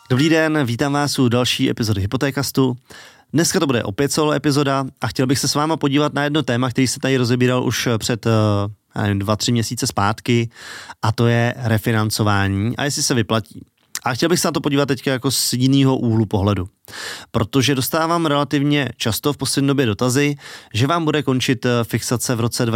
Dobrý den, vítám vás u další epizody Hypotékastu. Dneska to bude opět solo epizoda a chtěl bych se s váma podívat na jedno téma, který se tady rozebíral už před 2-3 měsíce zpátky, a to je refinancování a jestli se vyplatí. A chtěl bych se na to podívat teďka jako z jiného úhlu pohledu, protože dostávám relativně často v poslední době dotazy, že vám bude končit fixace v roce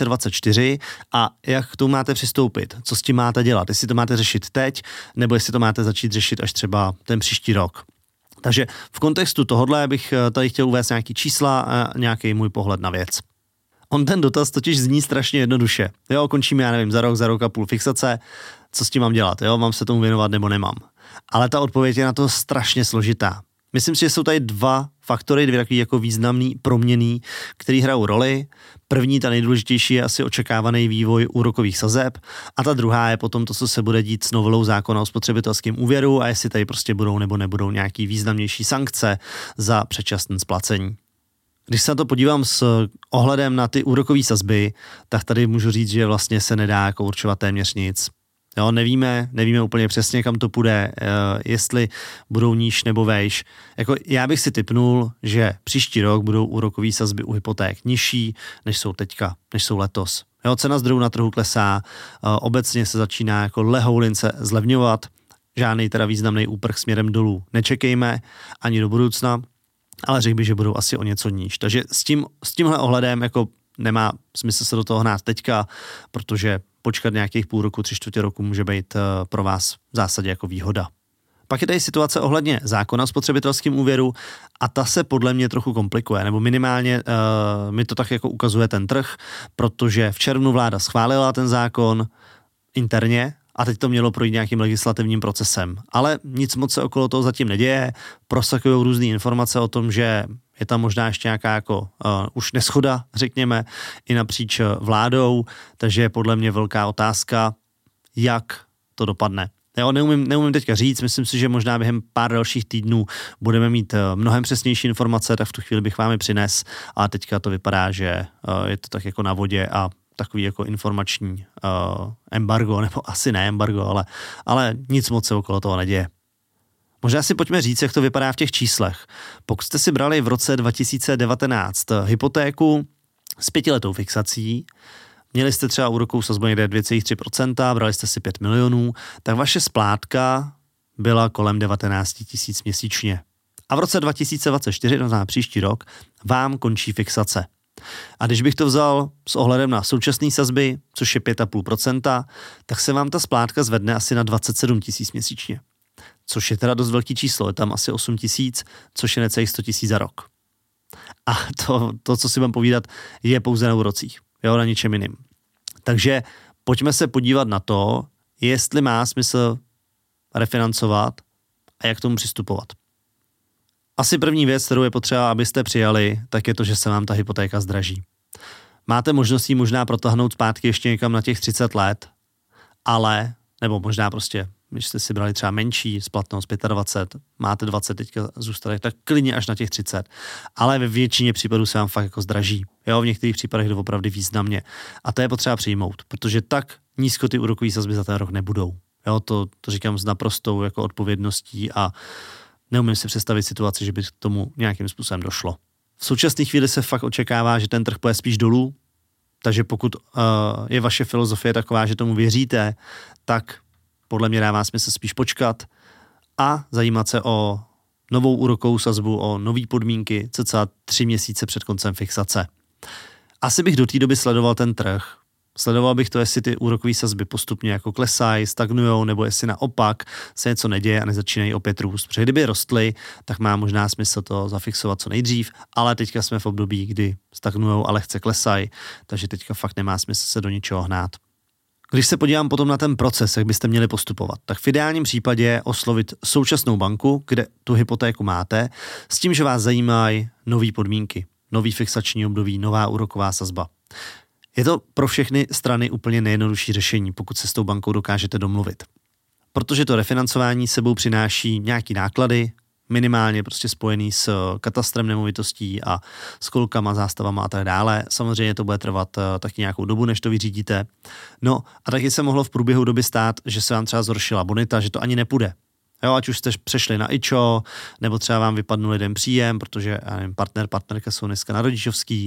2024 a jak k tomu máte přistoupit, co s tím máte dělat, jestli to máte řešit teď, nebo jestli to máte začít řešit až třeba ten příští rok. Takže v kontextu tohohle bych tady chtěl uvést nějaký čísla a nějaký můj pohled na věc. On ten dotaz totiž zní strašně jednoduše. Jo, končíme, já nevím, za rok a půl fixace, co s tím mám dělat, jo, mám se tomu věnovat nebo nemám. Ale ta odpověď je na to strašně složitá. Myslím si, že jsou tady dva faktory, dvě takový jako významný proměnný, který hrajou roli. První, ta nejdůležitější, je asi očekávaný vývoj úrokových sazeb a ta druhá je potom to, co se bude dít s novelou zákona o spotřebitelském úvěru a jestli tady prostě budou nebo nebudou nějaký významnější sankce za předčasné splacení. Když se na to podívám s ohledem na ty úrokové sazby, tak tady můžu říct, že vlastně se nedá jako určovat téměř nic. Jo, nevíme úplně přesně, kam to půjde, jestli budou níž nebo vejš. Jako já bych si tipnul, že příští rok budou úrokové sazby u hypoték nižší, než jsou teďka, než jsou letos. Jo, cena zdrojů na trhu klesá, obecně se začíná jako lehoulince zlevňovat, žádný teda významný úprk směrem dolů nečekejme ani do budoucna, ale řekl bych, že budou asi o něco níž. Takže s tímhle ohledem jako nemá smysl se do toho hnát teďka, protože počkat nějakých půl roku, 3/4 roku může být pro vás v zásadě jako výhoda. Pak je tady situace ohledně zákona o spotřebitelském úvěru a ta se podle mě trochu komplikuje, nebo minimálně mi to tak jako ukazuje ten trh, protože v červnu vláda schválila ten zákon interně a teď to mělo projít nějakým legislativním procesem. Ale nic moc se okolo toho zatím neděje, prosakují různé informace o tom, že je tam možná ještě nějaká jako už neschoda, řekněme, i napříč vládou, takže je podle mě velká otázka, jak to dopadne. Já neumím teďka říct, myslím si, že možná během pár dalších týdnů budeme mít mnohem přesnější informace, tak v tu chvíli bych vám je přines, a teďka to vypadá, že je to tak jako na vodě a takový jako informační embargo, nebo asi ne embargo, ale nic moc se okolo toho neděje. Možná si pojďme říct, jak to vypadá v těch číslech. Pokud jste si brali v roce 2019 hypotéku s 5letou fixací, měli jste třeba úrokovou sazbu někde 2,3%, brali jste si 5 milionů, tak vaše splátka byla kolem 19 000 měsíčně. A v roce 2024, to znamená příští rok, vám končí fixace. A když bych to vzal s ohledem na současné sazby, což je 5,5%, tak se vám ta splátka zvedne asi na 27 000 měsíčně. Což je teda dost velký číslo, je tam asi 8 000, což je necelých 100 000 za rok. A to, co si vám povídat, je pouze na úrocích, jo, na ničem jiným. Takže pojďme se podívat na to, jestli má smysl refinancovat a jak k tomu přistupovat. Asi první věc, kterou je potřeba, abyste přijali, tak je to, že se vám ta hypotéka zdraží. Máte možnost ji možná protáhnout zpátky ještě někam na těch 30 let, nebo možná prostě, když jste si brali třeba menší splatnost 25, máte 20 teďka zůstatek, tak klidně až na těch 30. Ale ve většině případů se vám fakt jako zdraží. Jo, v některých případech to opravdu významně. A to je potřeba přijmout, protože tak nízko ty úrokové sazby za ten rok nebudou. Jo, to říkám s naprostou jako odpovědností a neumím si představit situaci, že by k tomu nějakým způsobem došlo. V současné chvíli se fakt očekává, že ten trh půjde spíš dolů, takže pokud je vaše filozofie taková, že tomu věříte, tak podle mě dává smysl spíš počkat a zajímat se o novou úrokovou sazbu, o nové podmínky cca 3 měsíce před koncem fixace. Asi bych do té doby sledoval ten trh. Sledoval bych to, jestli ty úrokové sazby postupně jako klesají, stagnujou, nebo jestli naopak se něco neděje a nezačínají opět růst. Protože kdyby rostly, tak má možná smysl to zafixovat co nejdřív, ale teďka jsme v období, kdy stagnujou a lehce klesají, takže teďka fakt nemá smysl se do ničeho hnát. Když se podívám potom na ten proces, jak byste měli postupovat, tak v ideálním případě oslovit současnou banku, kde tu hypotéku máte, s tím, že vás zajímají nové podmínky, nový fixační období, nová úroková sazba. Je to pro všechny strany úplně nejjednodušší řešení, pokud se s tou bankou dokážete domluvit. Protože to refinancování sebou přináší nějaký náklady, minimálně prostě spojený s katastrem nemovitostí a s kolkama, zástavama a tak dále. Samozřejmě to bude trvat taky nějakou dobu, než to vyřídíte. No a taky se mohlo v průběhu doby stát, že se vám třeba zhoršila bonita, že to ani nepůjde. Jo, ať už jste přešli na IČO, nebo třeba vám vypadnul jeden příjem, protože partnerka jsou dneska na rodičovský,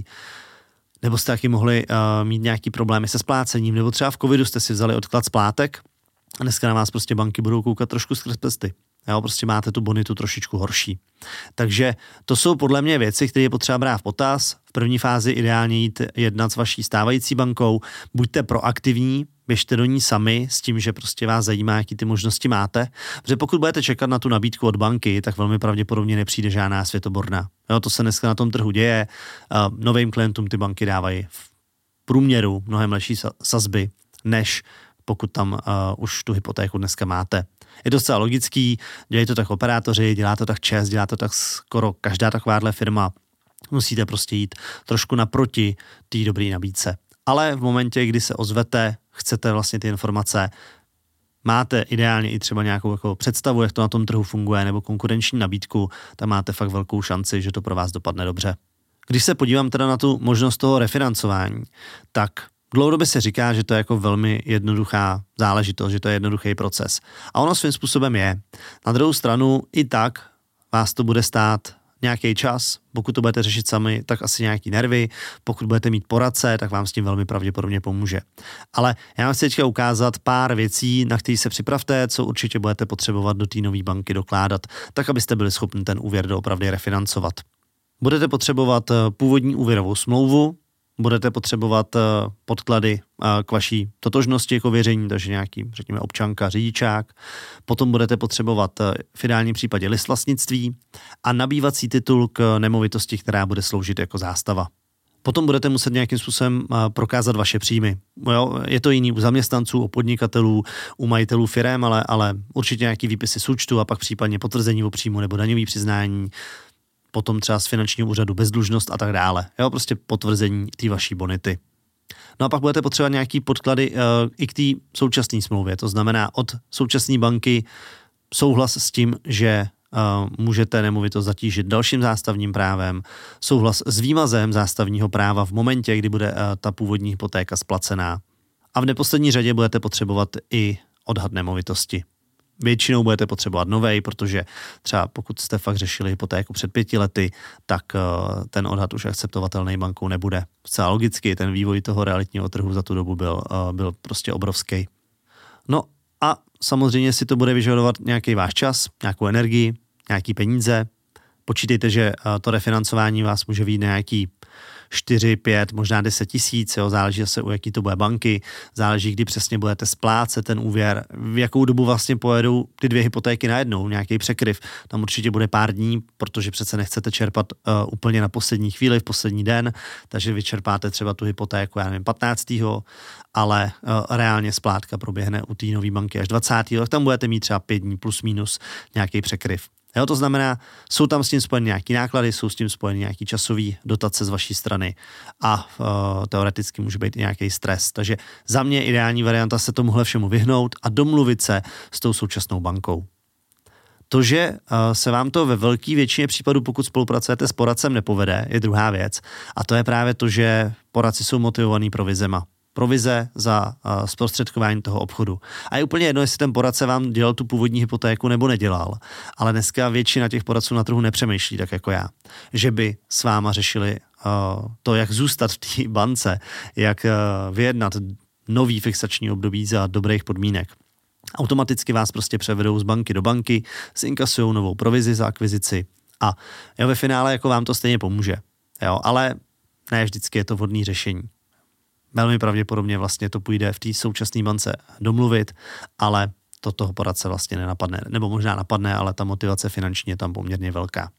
nebo jste taky mohli mít nějaký problémy se splácením, nebo třeba v covidu jste si vzali odklad splátek a dneska na vás prostě banky budou koukat trošku skrz prsty. Jo, prostě máte tu bonitu trošičku horší. Takže to jsou podle mě věci, které je potřeba brát v potaz. V první fázi ideálně jít jednat s vaší stávající bankou, buďte proaktivní, běžte do ní sami s tím, že prostě vás zajímá, jaký ty možnosti máte. Protože pokud budete čekat na tu nabídku od banky, tak velmi pravděpodobně nepřijde žádná světoborná. Jo, to se dneska na tom trhu děje. Novým klientům ty banky dávají v průměru mnohem lepší sazby, než pokud tam už tu hypotéku dneska máte. Je to zcela logický, dělají to tak operátoři, dělá to tak ČEZ, dělá to tak skoro každá takováhle firma. Musíte prostě jít trošku naproti té dobré nabídce. Ale v momentě, kdy se ozvete, chcete vlastně ty informace, máte ideálně i třeba nějakou jako představu, jak to na tom trhu funguje, nebo konkurenční nabídku, tak máte fakt velkou šanci, že to pro vás dopadne dobře. Když se podívám teda na tu možnost toho refinancování, tak dlouhodobě se říká, že to je jako velmi jednoduchá záležitost, že to je jednoduchý proces. A ono svým způsobem je. Na druhou stranu i tak vás to bude stát nějaký čas, pokud to budete řešit sami, tak asi nějaký nervy, pokud budete mít poradce, tak vám s tím velmi pravděpodobně pomůže. Ale já vám chci teďka ukázat pár věcí, na které se připravte, co určitě budete potřebovat do té nové banky dokládat, tak abyste byli schopni ten úvěr doopravdy refinancovat. Budete potřebovat původní úvěrovou smlouvu, budete potřebovat podklady k vaší totožnosti jako věření, takže nějaký, řekněme, občanka, řidičák. Potom budete potřebovat v ideálním případě list vlastnictví a nabývací titul k nemovitosti, která bude sloužit jako zástava. Potom budete muset nějakým způsobem prokázat vaše příjmy. Jo, je to jiný u zaměstnanců, u podnikatelů, u majitelů firem, ale určitě nějaký výpisy z účtu a pak případně potvrzení o příjmu nebo daňový přiznání. Potom třeba z finančního úřadu bezdlužnost a tak dále. Jo, prostě potvrzení té vaší bonity. No a pak budete potřebovat nějaký podklady i k té současné smlouvě. To znamená od současné banky souhlas s tím, že můžete nemovitost zatížit dalším zástavním právem, souhlas s výmazem zástavního práva v momentě, kdy bude ta původní hypotéka splacená. A v neposlední řadě budete potřebovat i odhad nemovitosti. Většinou budete potřebovat novej, protože třeba pokud jste fakt řešili hypotéku před 5 lety, tak ten odhad už akceptovatelný bankou nebude. Zcela logicky ten vývoj toho realitního trhu za tu dobu byl prostě obrovský. No a samozřejmě si to bude vyžadovat nějaký váš čas, nějakou energii, nějaký peníze. Počítejte, že to refinancování vás může vyjít nějaký 4, 5, možná 10 tisíc, záleží se u jaký to bude banky, záleží, kdy přesně budete splácet ten úvěr, v jakou dobu vlastně pojedou ty 2 hypotéky najednou, nějaký překryv. Tam určitě bude pár dní, protože přece nechcete čerpat úplně na poslední chvíli, v poslední den, takže vyčerpáte třeba tu hypotéku, já nevím, 15. ale reálně splátka proběhne u té nové banky až 20. tak tam budete mít třeba 5 dní plus minus nějaký překryv. Jo, to znamená, jsou tam s tím spojeny nějaký náklady, jsou s tím spojeny nějaký časový dotace z vaší strany a teoreticky může být i nějaký stres. Takže za mě ideální varianta se tomuhle všemu vyhnout a domluvit se s tou současnou bankou. To, že se vám to ve velké většině případů, pokud spolupracujete s poradcem, nepovede, je druhá věc. A to je právě to, že poradci jsou motivovaný provizema. Provize za zprostředkování toho obchodu. A je úplně jedno, jestli ten poradce vám dělal tu původní hypotéku nebo nedělal. Ale dneska většina těch poradců na trhu nepřemýšlí tak jako já. Že by s váma řešili to, jak zůstat v té bance, jak vyjednat nový fixační období za dobrých podmínek. Automaticky vás prostě převedou z banky do banky, zinkasujou novou provizi za akvizici a ve finále jako vám to stejně pomůže. Jo, ale ne vždycky je to vhodné řešení. Velmi pravděpodobně vlastně to půjde v té současné bance domluvit, ale to toho poradce vlastně nenapadne. Nebo možná napadne, ale ta motivace finanční je tam poměrně velká.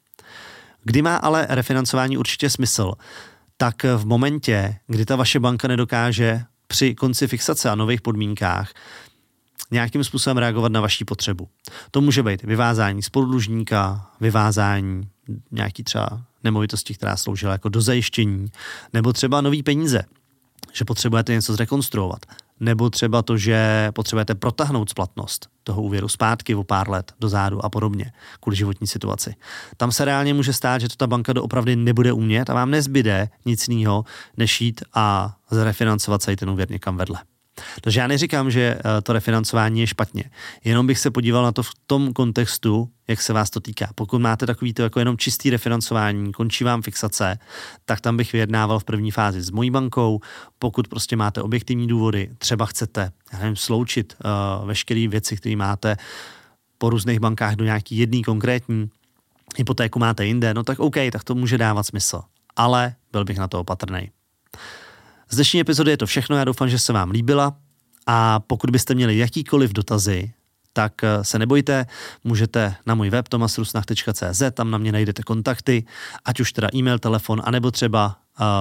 Kdy má ale refinancování určitě smysl? Tak v momentě, kdy ta vaše banka nedokáže při konci fixace a nových podmínkách nějakým způsobem reagovat na vaši potřebu. To může být vyvázání spoludlužníka, vyvázání nějaký třeba nemovitosti, která sloužila jako dozajištění, nebo třeba nový peníze, že potřebujete něco zrekonstruovat, nebo třeba to, že potřebujete protáhnout splatnost toho úvěru zpátky o pár let dozadu a podobně, kvůli životní situaci. Tam se reálně může stát, že to ta banka doopravdy nebude umět a vám nezbyde nic jiného, než jít a zrefinancovat celý ten úvěr někam vedle. Takže já neříkám, že to refinancování je špatně. Jenom bych se podíval na to v tom kontextu, jak se vás to týká. Pokud máte takový to jako jenom čistý refinancování, končí vám fixace, tak tam bych vyjednával v první fázi s mojí bankou. Pokud prostě máte objektivní důvody, třeba chcete, já nevím, sloučit veškeré věci, které máte po různých bankách do nějaký jedný konkrétní, hypotéku máte jinde, no tak OK, tak to může dávat smysl. Ale byl bych na to opatrnej. Z dnešní epizody je to všechno, já doufám, že se vám líbila a pokud byste měli jakýkoliv dotazy, tak se nebojte, můžete na můj web tomasrusnach.cz, tam na mě najdete kontakty, ať už teda e-mail, telefon, anebo třeba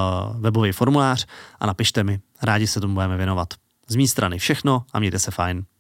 webový formulář a napište mi, rádi se tomu budeme věnovat. Z mé strany všechno a mějte se fajn.